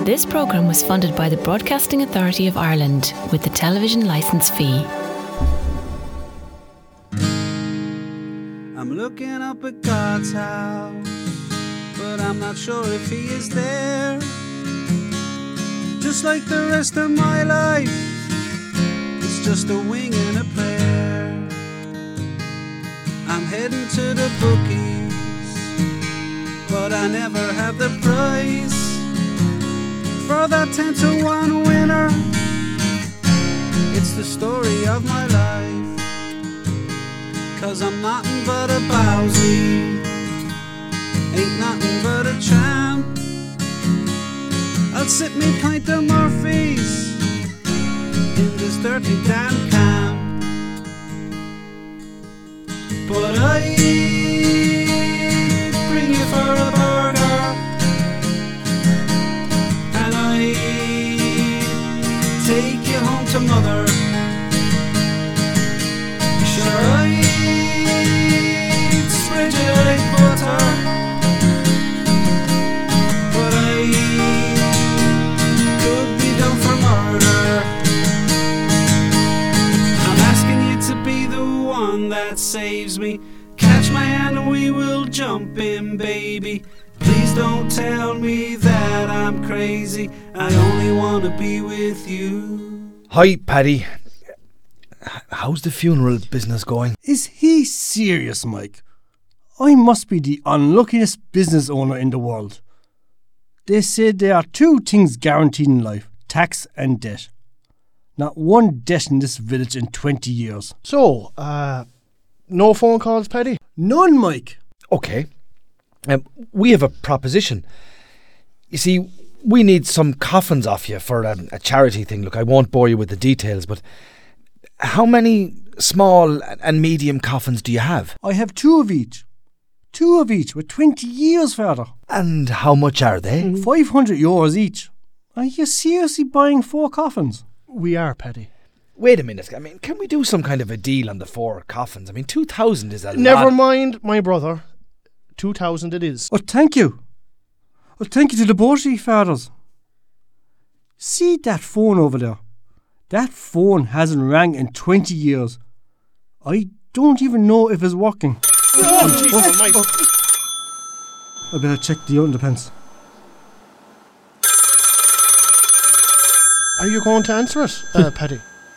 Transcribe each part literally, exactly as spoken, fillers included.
This programme was funded by the Broadcasting Authority of Ireland with the television licence fee. I'm looking up at God's house, but I'm not sure if he is there. Just like the rest of my life, it's just a wing and a prayer. I'm heading to the bookies, but I never have the price for that ten to one winner. It's the story of my life, 'cause I'm nothing but a bowsy, ain't nothing but a tramp. I'll sip me pint of Murphy's in this dirty damn camp. But I'd bring you for a burger, and I'd take you home to mother. Sure, I'd spread you like butter, but I could be done for murder. I'm asking you to be the one that saves me. Catch my hand and we will jump in, baby. Please don't tell me that I'm crazy. I only want to be with you. Hi, Paddy. How's the funeral business going? Is he serious, Mike? I must be the unluckiest business owner in the world. They say there are two things guaranteed in life: tax and debt. Not one debt in this village in twenty years. So, uh, no phone calls, Paddy? None, Mike. Okay. Um, we have a proposition. You see, we need some coffins off you for um, a charity thing. Look, I won't bore you with the details, but how many small and medium coffins do you have? I have two of each. Two of each with twenty years, father. And how much are they? Five hundred euros each. Are you seriously buying four coffins? We are, Paddy. Wait a minute. I mean, can we do some kind of a deal on the four coffins? I mean, two thousand is a Never lot. mind, my brother. two thousand it is. Oh, thank you. Oh, thank you to the both of you fathers. See that phone over there? That phone hasn't rang in twenty years. I don't even know if it's working. Oh, Jesus, Mike. I better check the underpants. Are you going to answer it, uh, Paddy?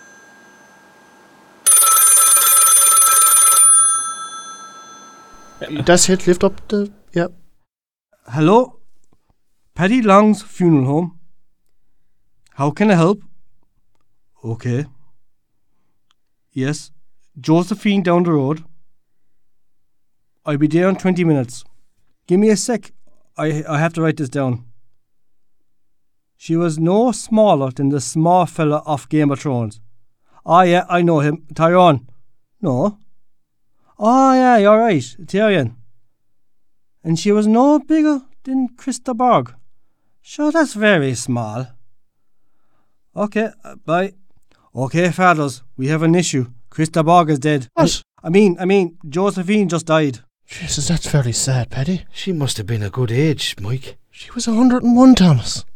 That's it, lift up the... Yep. Hello? Paddy Long's funeral home. How can I help? Okay. Yes, Josephine down the road. I'll be there in twenty minutes. Give me a sec. I I have to write this down. She was no smaller than the small fella off Game of Thrones. Ah, yeah, I know him. Tyrone. No. Oh, yeah, you're right. Tyrion. And she was no bigger than Krista Borg. Sure, that's very small. Okay, uh, bye. Okay, fathers, we have an issue. Krista Borg is dead. What? I mean, I mean, Josephine just died. Jesus, that's very sad, Paddy. She must have been a good age, Mike. She was one hundred and one, Thomas.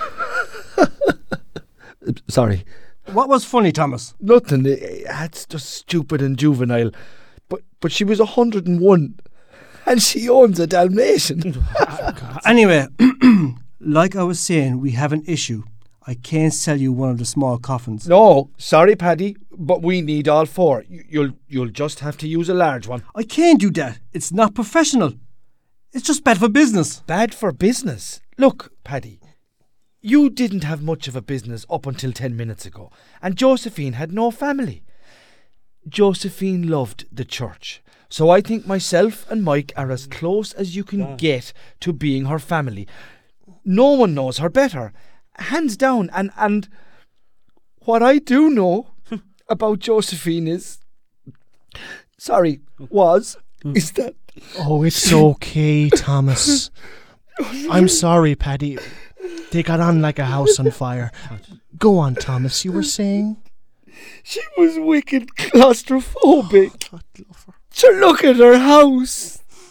Sorry. What was funny, Thomas? Nothing. That's just stupid and juvenile. But but she was one hundred and one. And she owns a Dalmatian. Anyway, like I was saying, we have an issue. I can't sell you one of the small coffins. No, sorry, Paddy, but we need all four. You- You'll you'll just have to use a large one. I can't do that. It's not professional. It's just bad for business. Bad for business. Look, Paddy, you didn't have much of a business up until ten minutes ago, and Josephine had no family. Josephine loved the church, so I think myself and Mike are as close as you can get to being her family. No one knows her better, hands down, and, and what I do know about Josephine is, sorry, was, is that... Oh, it's okay, Thomas. I'm sorry, Paddy. They got on like a house on fire. Go on, Thomas, you were saying? She was wicked claustrophobic. God love her. So look at her house.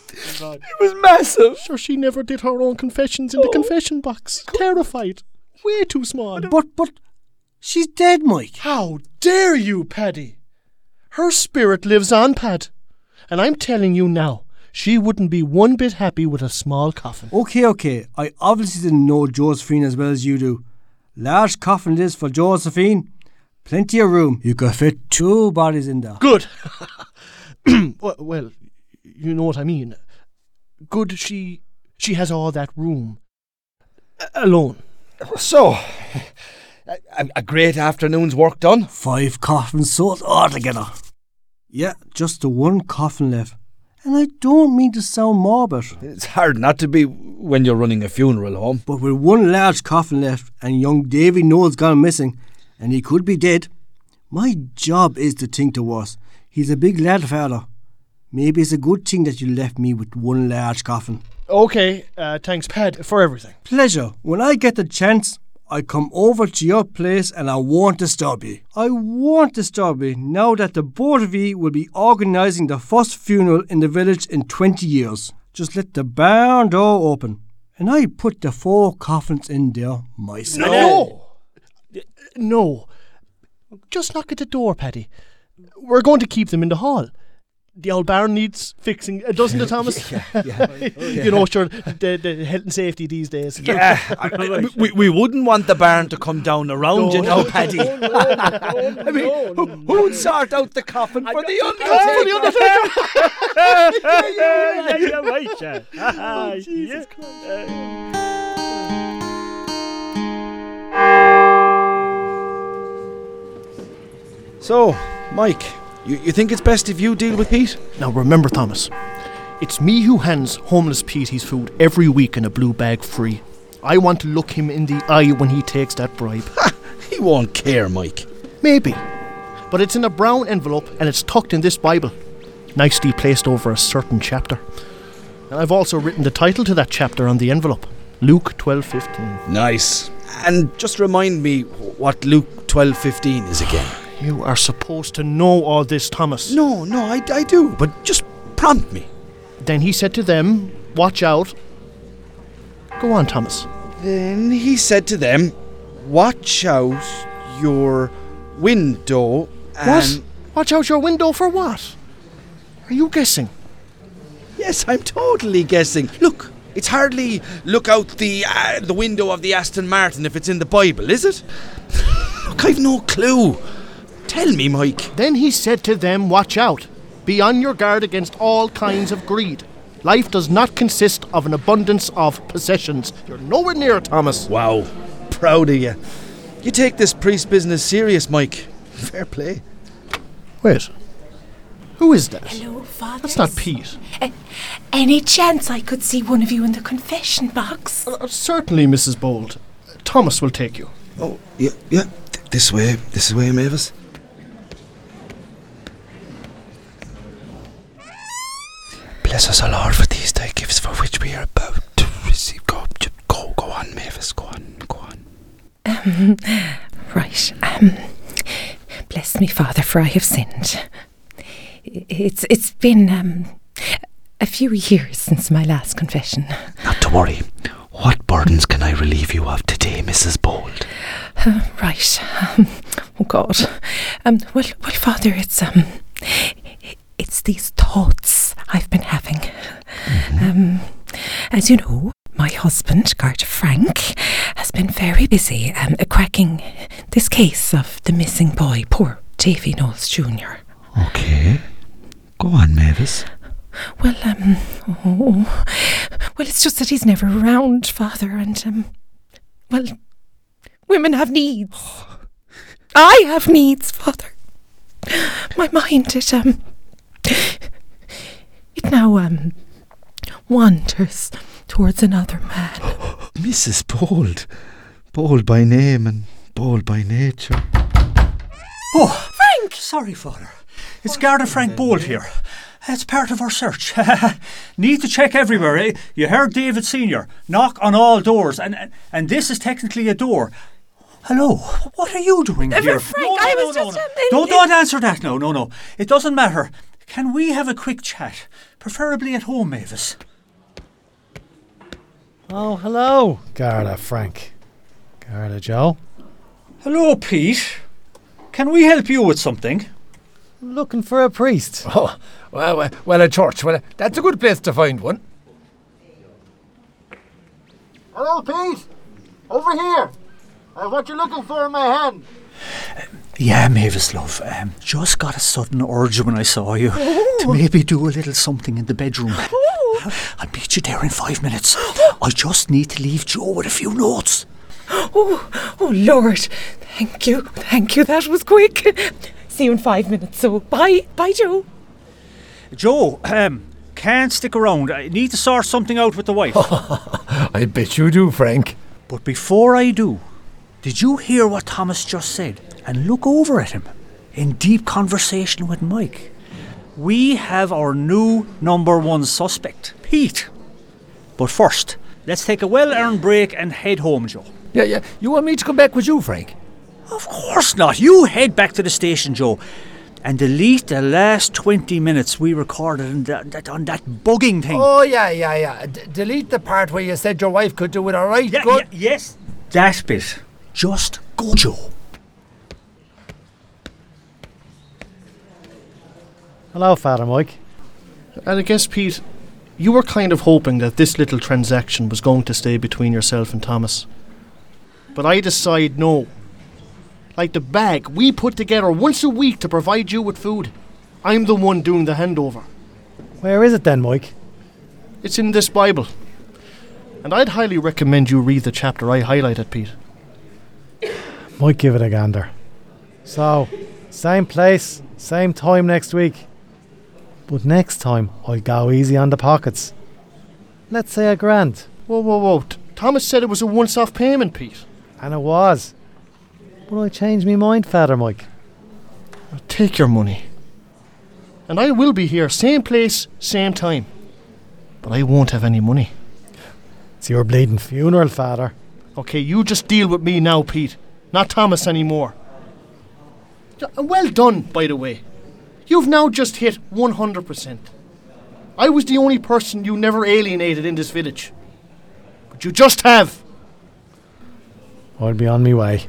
It was massive. Sure, she never did her own confessions in the confession box. Terrified. Way too small. But, but, she's dead, Mike. How dare you, Paddy? Her spirit lives on, Pad. And I'm telling you now, she wouldn't be one bit happy with a small coffin. Okay, okay. I obviously didn't know Josephine as well as you do. Large coffin it is for Josephine. Plenty of room. You could fit two bodies in there. Good. well, well, you know what I mean. Good, she she has all that room. A- alone. So, a, a great afternoon's work done. Five coffins sold altogether. Yeah, just the one coffin left. And I don't mean to sound morbid, It's hard not to be when you're running a funeral home. but with one large coffin left and young Davy Knowles gone missing, and he could be dead, my job is to think the worst. He's a big lad, father. Maybe it's a good thing that you left me with one large coffin. Okay, uh, thanks, Pad, for everything. Pleasure. When I get the chance, I come over to your place and I won't disturb you. I won't disturb you now that the both of you will be organising the first funeral in the village in twenty years. Just let the barn door open and I put the four coffins in there myself. No! No. Just knock at the door, Paddy. We're going to keep them in the hall. The old barn needs fixing, uh, doesn't it, Thomas? Yeah, yeah. You know, sure, the, the health and safety these days. Yeah, I- I- we, we wouldn't want the barn to come down around, you know, Paddy. I mean, who, who would sort out the coffin for the undertaker? yeah, yeah, right, yeah. Oh, Jesus So, Mike, you, you think it's best if you deal with Pete? Now remember, Thomas, it's me who hands homeless Pete his food every week in a blue bag free. I want to look him in the eye when he takes that bribe. He won't care, Mike. Maybe. But it's in a brown envelope and it's tucked in this Bible, nicely placed over a certain chapter. And I've also written the title to that chapter on the envelope, Luke twelve fifteen. Nice. And just remind me what Luke twelve fifteen is again. You are supposed to know all this, Thomas. No, no, I, I do, but just prompt me. Then he said to them, watch out. Go on, Thomas. Then he said to them, watch out your window and... What? Watch out your window for what? Are you guessing? Yes, I'm totally guessing. Look, it's hardly look out the uh, the window of the Aston Martin if it's in the Bible, is it? Look, I've no clue. Tell me, Mike. Then he said to them, watch out. Be on your guard against all kinds of greed. Life does not consist of an abundance of possessions. You're nowhere near it, Thomas. Wow, proud of you. You take this priest business serious, Mike. Fair play. Wait. Who is that? Hello, Father. That's not Pete. Uh, any chance I could see one of you in the confession box? Uh, certainly, Missus Bold. Thomas will take you. Oh, yeah, yeah. Th- this way, this way, Mavis. Bless us, O Lord, for these thy gifts for which we are about to receive. Go, j- go, go on, Mavis. Go on, go on. Um, right. Um, bless me, Father, for I have sinned. It's it's been um, a few years since my last confession. Not to worry. What burdens can I relieve you of today, Missus Bold? Uh, right. Um, oh God. Um. Well, well, Father, it's um, it's these thoughts I've been having. Mm-hmm. Um, as you know, my husband, Carter Frank, has been very busy um, cracking this case of the missing boy, poor Davy Knowles Junior Okay. Go on, Mavis. Well, um, oh, well, it's just that he's never around, Father, and, um, well, women have needs. I have needs, Father. My mind, it, um, it now, um, wanders towards another man. Missus Bold. Bold by name and bold by nature. Oh, Frank! sorry, Father. It's Garda Frank Bold here. It's part of our search. Need to check everywhere, eh? You heard David Senior Knock on all doors, and, and and this is technically a door. Hello, what are you doing Uh, here? Frank, I was just, um, in- Don't, don't answer that, no, no, no. It doesn't matter. Can we have a quick chat? Preferably at home, Mavis. Oh, hello, Garda Frank. Garda Joe. Hello, Pete. Can we help you with something? Looking for a priest. Oh, well, well, well, a church. Well, that's a good place to find one. Hello, Pete. Over here. I have what you're looking for in my hand. Yeah, Mavis, love. Um, just got a sudden urge when I saw you to maybe do a little something in the bedroom. I'll meet you there in five minutes. I just need to leave Joe with a few notes. Oh, oh, Lord. Thank you. Thank you. That was quick. See you in five minutes. So, bye. Bye, Joe. Joe, um, can't stick around. I need to sort something out with the wife. I bet you do, Frank. But before I do, did you hear what Thomas just said? And look over at him in deep conversation with Mike. We have our new number one suspect, Pete. But first, let's take a well-earned break and head home, Joe. Yeah, yeah. You want me to come back with you, Frank? Of course not. You head back to the station, Joe, and delete the last twenty minutes we recorded on that, that, on that bugging thing. Oh, yeah, yeah, yeah. D- delete the part where you said your wife could do it, all right? Yeah, Good. yeah, yes. That bit. Just go, Joe. Hello, Father Mike. And I guess, Pete, you were kind of hoping that this little transaction was going to stay between yourself and Thomas. But I decide no. Like the bag we put together once a week to provide you with food. I'm the one doing the handover. Where is it then, Mike? It's in this Bible. And I'd highly recommend you read the chapter I highlighted, Pete. Might give it a gander. So, same place, same time next week. But next time, I'll go easy on the pockets. Let's say a grand. Whoa, whoa, whoa. T- Thomas said it was a once-off payment, Pete. And it was. But I changed my mind, Father Mike. Take your money. And I will be here, same place, same time. But I won't have any money. It's your bleeding funeral, Father. Okay, you just deal with me now, Pete. Not Thomas anymore. Yeah, well done, by the way. You've now just hit one hundred percent. I was the only person you never alienated in this village. But you just have. I'll be on my way.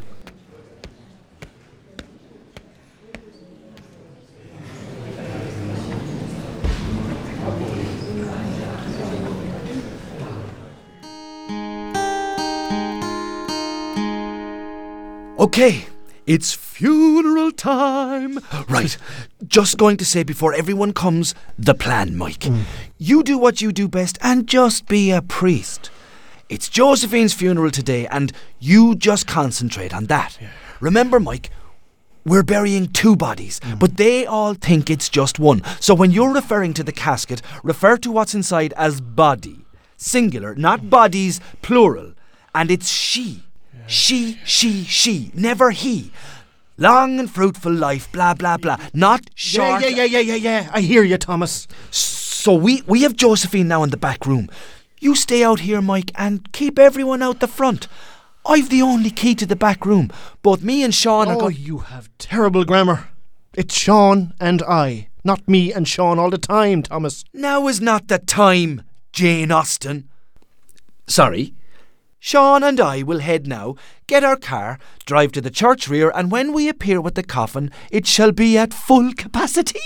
Okay, it's funeral time. Right, just going to say before everyone comes, the plan, Mike. Mm. You do what you do best and just be a priest. It's Josephine's funeral today and you just concentrate on that. Yeah. Remember, Mike, we're burying two bodies, mm. but they all think it's just one. So when you're referring to the casket, refer to what's inside as body. Singular, not bodies, plural. And it's she. She, she, she, never he. Long and fruitful life, blah, blah, blah. Not short. Yeah, yeah, yeah, yeah, yeah, yeah. I hear you, Thomas. So we, we have Josephine now in the back room. You stay out here, Mike, and keep everyone out the front. I've the only key to the back room. Both me and Sean oh, are going... Oh, you have terrible grammar. It's Sean and I, not me and Sean all the time, Thomas. Now is not the time, Jane Austen. Sorry. Sean and I will head now, get our car, drive to the church rear, and when we appear with the coffin, it shall be at full capacity.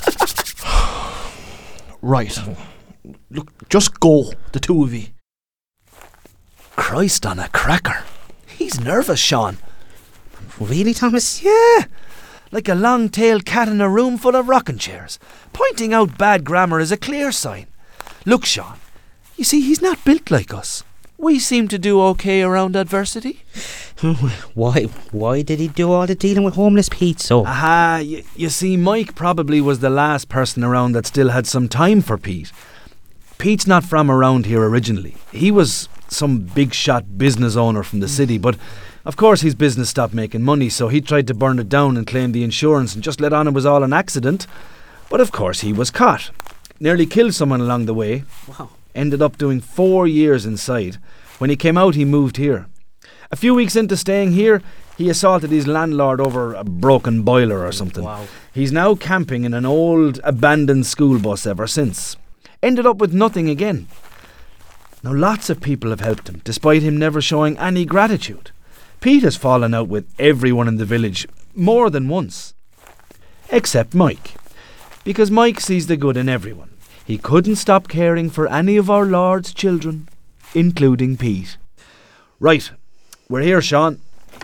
Right. Look, just go, the two of you. Christ on a cracker. He's nervous, Sean. Really, Thomas? Yeah. Like a long-tailed cat in a room full of rocking chairs. Pointing out bad grammar is a clear sign. Look, Sean, you see, he's not built like us. We seem to do okay around adversity. Why Why did he do all the dealing with homeless Pete, so? Aha, y- you see, Mike probably was the last person around that still had some time for Pete. Pete's not from around here originally. He was some big-shot business owner from the city, but of course his business stopped making money, so he tried to burn it down and claim the insurance and just let on it was all an accident. But of course he was caught. Nearly killed someone along the way. Wow. Ended up doing four years inside. When he came out, he moved here. A few weeks into staying here, He assaulted his landlord over a broken boiler or something. Wow. He's now camping in an old abandoned school bus ever since. Ended up with nothing again. Now lots of people have helped him, despite him never showing any gratitude. Pete has fallen out with everyone in the village more than once. Except Mike. Because Mike sees the good in everyone. He couldn't stop caring for any of our Lord's children, including Pete. Right, we're here, Sean.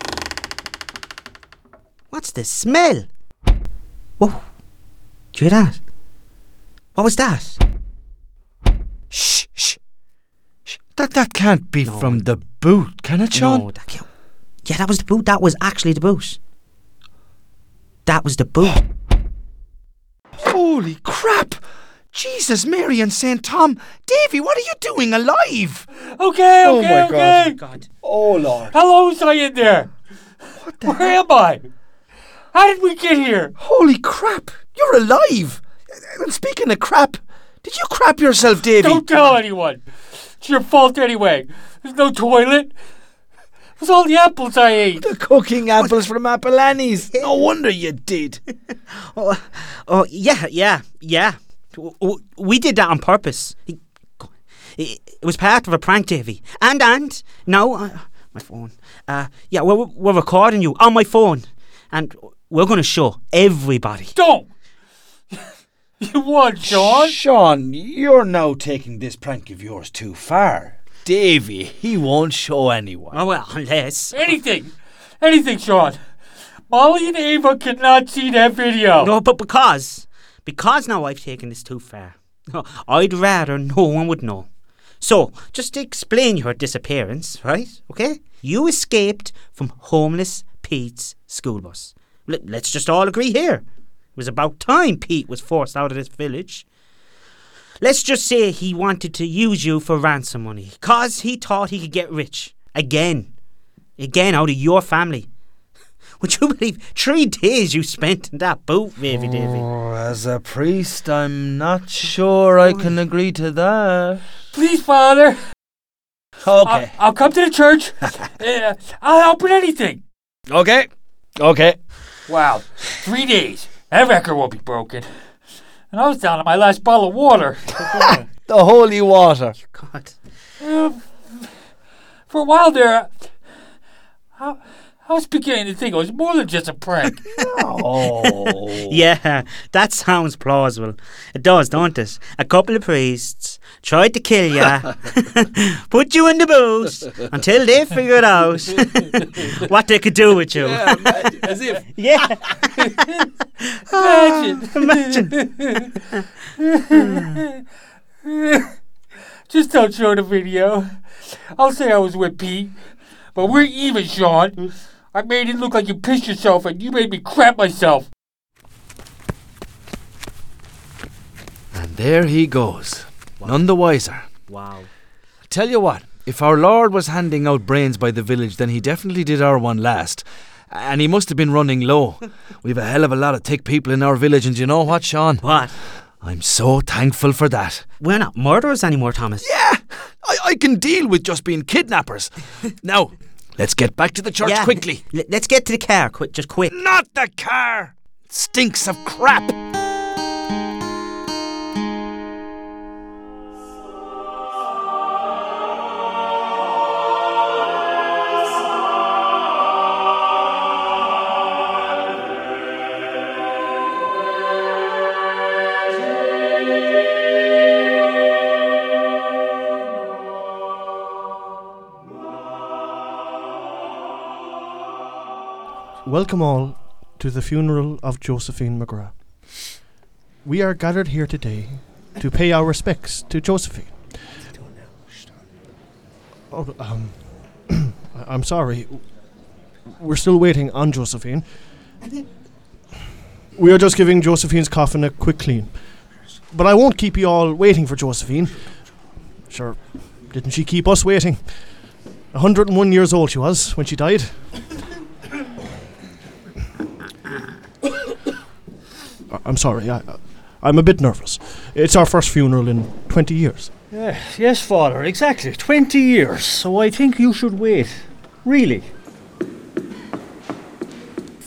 What's the smell? Whoa. Did you hear that? What was that? Shh, shh. shh. That that can't be No. from the boot, can it, Sean? No, that can't. Yeah, that was the boot. That was actually the boot. That was the boot. Holy crap! Jesus, Mary and Saint Tom. Davy, what are you doing alive? Okay, Oh okay, my okay. God. Oh, Lord. How long was I in there? What the Where hell? am I? How did we get here? Holy crap! You're alive! And speaking of crap, did you crap yourself, Davy? Don't tell anyone. It's your fault anyway. There's no toilet. It was all the apples I ate. The cooking apples from Apollonie's. No wonder you did. Oh, oh, yeah, yeah, yeah. W- w- We did that on purpose. It it was part of a prank, Davy. And, and, no, uh, my phone. Uh, yeah, we're, we're recording you on my phone. And we're going to show everybody. Don't. You won, Sean. Sean, you're now taking this prank of yours too far. Davy, he won't show anyone. Oh, well, unless... Anything. Anything, Sean. Molly and Ava cannot see that video. No, but because... Because now I've taken this too far. I'd rather no one would know. So, just to explain your disappearance, right? Okay? You escaped from homeless Pete's school bus. L- let's just all agree here. It was about time Pete was forced out of this village. Let's just say he wanted to use you for ransom money, cause he thought he could get rich. Again. Again out of your family. Would you believe three days you spent in that boat, Davy Davy? Oh, as a priest, I'm not sure I can agree to that. Please, Father. Okay. I'll, I'll come to the church. uh, I'll help with anything. Okay. Okay. Wow. Three days. That record won't be broken. And I was down to my last bottle of water. The holy water. God. Uh, for a while there, I, I was beginning to think it was more than just a prank. Oh. Yeah, that sounds plausible. It does, don't it? A couple of priests tried to kill ya, put you in the boot until they figured out what they could do with you. Yeah, imagine, as if. Yeah. Imagine. Imagine. Just don't show the video. I'll say I was with Pete, but we're even, Sean. I made it look like you pissed yourself and you made me crap myself. And there he goes. None the wiser. Wow. Tell you what, if our Lord was handing out brains by the village, then he definitely did our one last. And he must have been running low. We've a hell of a lot of thick people in our village, and do you know what, Sean? What? I'm so thankful for that. We're not murderers anymore, Thomas. Yeah, I, I can deal with just being kidnappers. Now, let's get back to the church Yeah, quickly. l- let's get to the car, quick, just quick. Not the car! It stinks of crap. Welcome all to the funeral of Josephine McGrath. We are gathered here today to pay our respects to Josephine. Oh, um, I- I'm sorry. We're still waiting on Josephine. We are just giving Josephine's coffin a quick clean. But I won't keep you all waiting for Josephine. Sure, didn't she keep us waiting? one hundred and one years old she was when she died. I- I'm sorry, I, I'm a bit nervous. It's our first funeral in twenty years. Yeah, yes, Father, exactly. Twenty years. So I think you should wait. Really.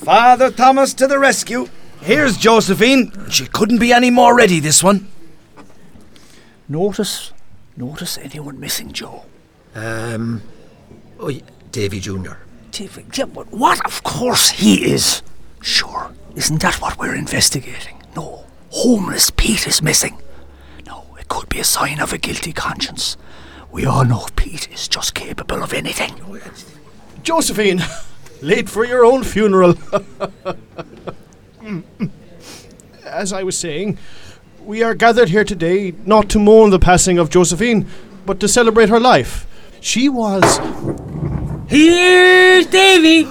Father Thomas to the rescue. Here's Josephine. She couldn't be any more ready, this one. Notice, notice anyone missing, Joe? Um, oh, yeah, Davy Junior Davy, yeah, but what? Of course he is. Sure, isn't that what we're investigating? No, homeless Pete is missing. No, it could be a sign of a guilty conscience. We all know Pete is just capable of anything. Josephine, late for your own funeral. As I was saying, we are gathered here today not to mourn the passing of Josephine, but to celebrate her life. She was... Here's Davy!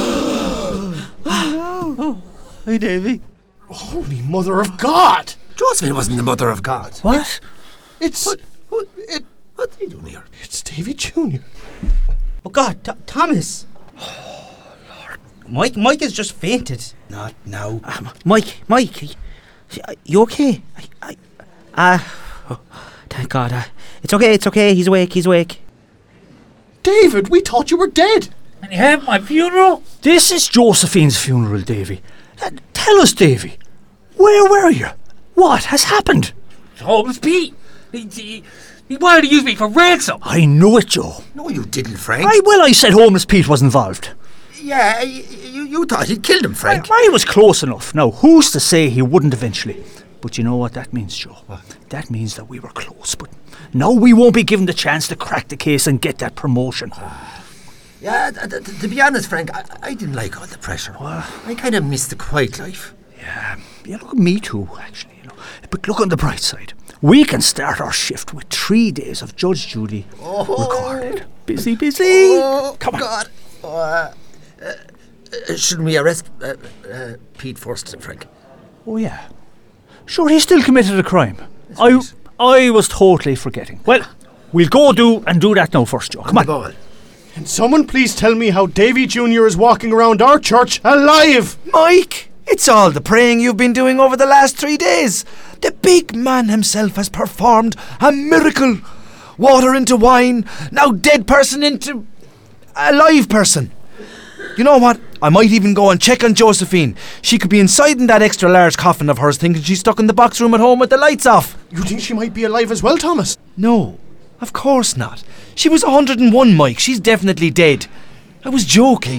Oh, hey, Davy. Holy Mother of God! Josephine wasn't the mother of God. What? It's... What, what, it, what are you doing here? It's Davy Junior Oh, God, Th- Thomas. Oh, Lord. Mike, Mike has just fainted. Not now. Um, Mike, Mike, are you, you okay? I, I, uh, oh, thank God. Uh, it's okay, it's okay. He's awake, he's awake. David, we thought you were dead. And you have my funeral? This is Josephine's funeral, Davy. Uh, tell us, Davy. Where were you? What has happened? Homeless Pete. He, he, he wanted to use me for ransom. I knew it, Joe. No, you didn't, Frank. I, well, I said Homeless Pete was involved. Yeah, you, you thought he'd killed him, Frank. I, I was close enough. Now, who's to say he wouldn't eventually? But you know what that means, Joe? What? That means that we were close, but now we won't be given the chance to crack the case and get that promotion. Yeah, th- th- to be honest, Frank, I, I didn't like all the pressure. What? I kind of missed the quiet life. Yeah, yeah, look, me too, actually. You know, but look on the bright side. We can start our shift with three days of Judge Judy Oh. recorded. Busy, busy. Oh, Come on. God. Oh, uh, uh, uh, shouldn't we arrest uh, uh, Pete first, Frank? Oh, yeah. Sure, he still committed a crime. That's I, right. I was totally forgetting. Well, we'll go do and do that now first, Joe. Come On on. the ball. Can someone please tell me how Davy Junior is walking around our church alive? Mike, it's all the praying you've been doing over the last three days. The big man himself has performed a miracle. Water into wine, now dead person into a live person. You know what? I might even go and check on Josephine. She could be inside in that extra large coffin of hers thinking she's stuck in the box room at home with the lights off. You think she might be alive as well, Thomas? No, of course not. She was one hundred and one, Mike. She's definitely dead. I was joking.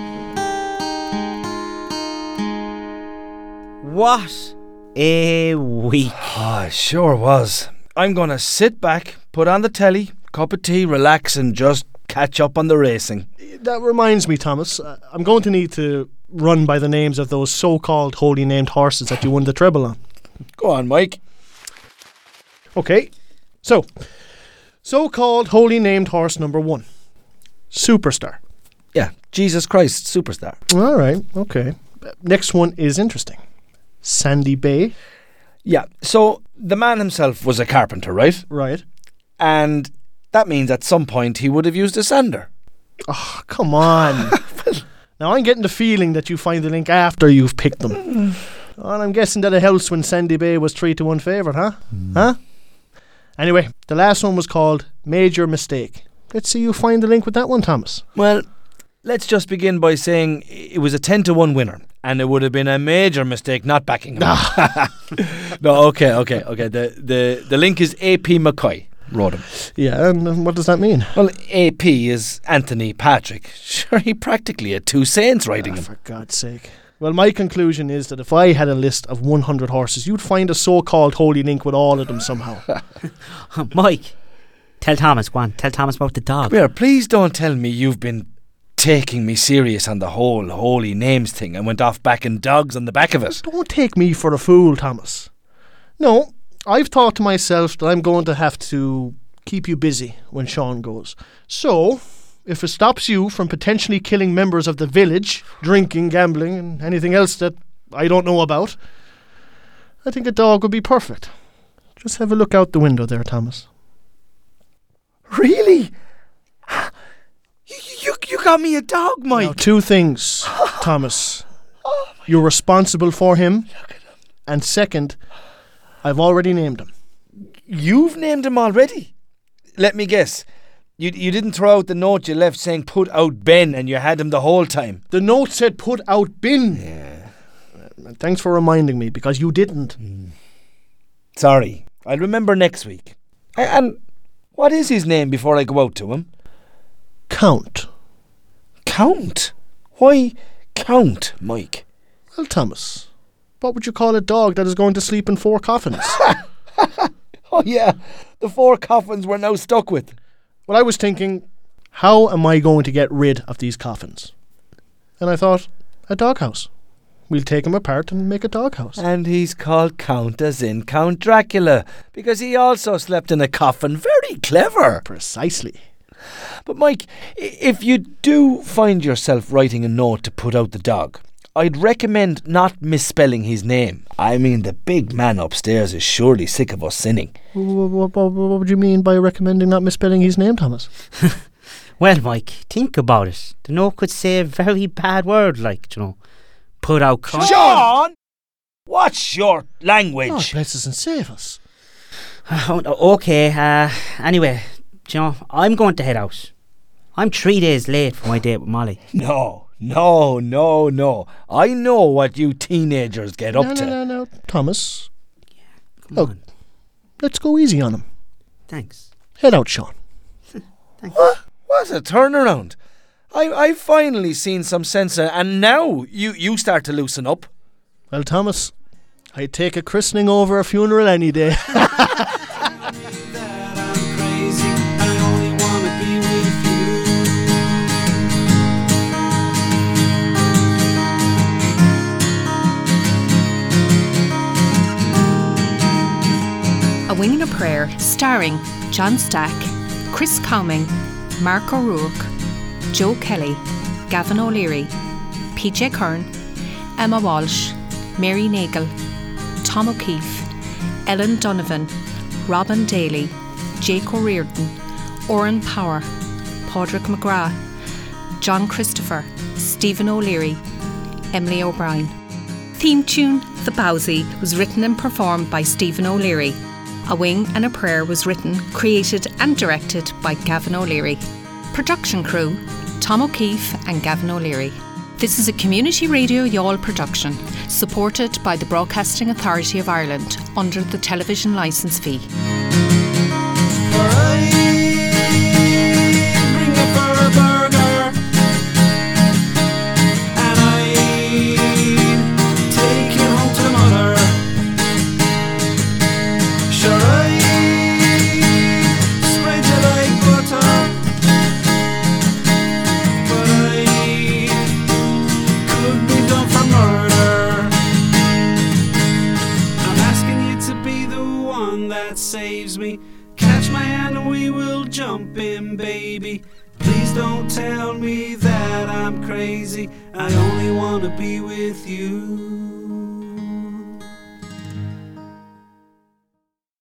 What a week. Ah, it sure was. I'm going to sit back, put on the telly, cup of tea, relax and just catch up on the racing. That reminds me, Thomas. Uh, I'm going to need to run by the names of those so-called holy named horses that you won the treble on. Go on, Mike. Okay, so, so-called holy named horse number one. Superstar. Yeah, Jesus Christ, superstar. All right, okay. Next one is interesting. Sandy Bay. Yeah, so the man himself was a carpenter, right? Right. And that means at some point he would have used a sander. Oh, come on. Now I'm getting the feeling that you find the link after you've picked them. And I'm guessing that it helps when Sandy Bay was three to one favourite, huh? Mm. Huh? Anyway, the last one was called Major Mistake. Let's see you find the link with that one, Thomas. Well, let's just begin by saying it was a ten to one winner. And it would have been a major mistake not backing him. No, okay, okay, okay. The, the, the link is A P McCoy. Wrote him. Yeah, and what does that mean? Well, A P is Anthony Patrick. Sure, he practically had two saints riding ah, him. For God's sake. Well, my conclusion is that if I had a list of one hundred horses, you'd find a so-called holy link with all of them somehow. Mike, tell Thomas, go on, tell Thomas about the dog. Come here, please don't tell me you've been taking me serious on the whole holy names thing and went off backing dogs on the back of it. Don't take me for a fool, Thomas. No, I've thought to myself that I'm going to have to keep you busy when Sean goes. So, if it stops you from potentially killing members of the village, drinking, gambling, and anything else that I don't know about, I think a dog would be perfect. Just have a look out the window there, Thomas. Really? You, you, you got me a dog, Mike. Now, two things, Thomas. Oh, You're responsible for him. And second, I've already named him. You've named him already? Let me guess. You you didn't throw out the note you left saying put out Ben and you had him the whole time. The note said put out bin. Yeah. Thanks for reminding me, because you didn't. Mm. Sorry. I'll remember next week. And what is his name before I go out to him? Count. Count? Why Count, Mike? Well, Thomas, what would you call a dog that is going to sleep in four coffins? Oh, yeah. The four coffins we're now stuck with. Well, I was thinking, how am I going to get rid of these coffins? And I thought, a doghouse. We'll take them apart and make a doghouse. And he's called Count as in Count Dracula, because he also slept in a coffin. Very clever. Precisely. But Mike, if you do find yourself writing a note to put out the dog, I'd recommend not misspelling his name. I mean, the big man upstairs is surely sick of us sinning. What, what, what, what would you mean by recommending not misspelling his name, Thomas? Well, Mike, think about it. The note could say a very bad word, like, you know, put out... Con- Sean! What's your language? God bless us and save us. Okay, uh, anyway, you know, I'm going to head out. I'm three days late for my date with Molly. No. No, no, no. I know what you teenagers get no, up no, to. No, no, no. Thomas. Yeah, come Look, on. Let's go easy on him. Thanks. Head out, Sean. Thanks. What? What a turnaround. I, I've finally seen some sense, uh, and now you, you start to loosen up. Well, Thomas, I'd take a christening over a funeral any day. A Wing and a Prayer, starring John Stack, Chris Coming, Mark O'Rourke, Joe Kelly, Gavin O'Leary, P J Kern, Emma Walsh, Mary Nagel, Tom O'Keefe, Ellen Donovan, Robin Daly, Jake O'Riordan, Oren Power, Padraig McGrath, John Christopher, Stephen O'Leary, Emily O'Brien. Theme tune, The Bowsy, was written and performed by Stephen O'Leary. A Wing and a Prayer was written, created and directed by Gavin O'Leary. Production crew, Tom O'Keefe and Gavin O'Leary. This is a Community Radio Youghal production, supported by the Broadcasting Authority of Ireland under the television licence fee. Saves me. Catch my hand and we will jump in, baby. Please don't tell me that I'm crazy. I only want to be with you.